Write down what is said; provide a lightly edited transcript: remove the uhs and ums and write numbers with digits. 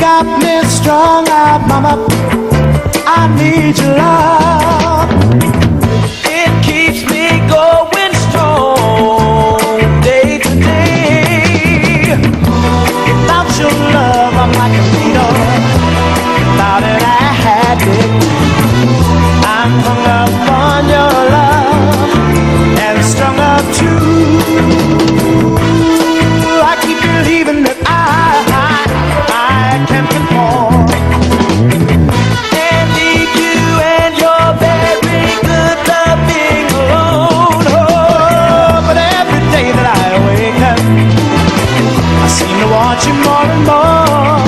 got me strung out, mama. I need your love. It keeps me going strong day to day. Without your love, I'm like a needle. Without it, I had it. I'm hung up on your love and strung up too. I keep believing that I can conform and leave you and your very good loving alone. Oh, but every day that I wake up, I seem to want you more and more.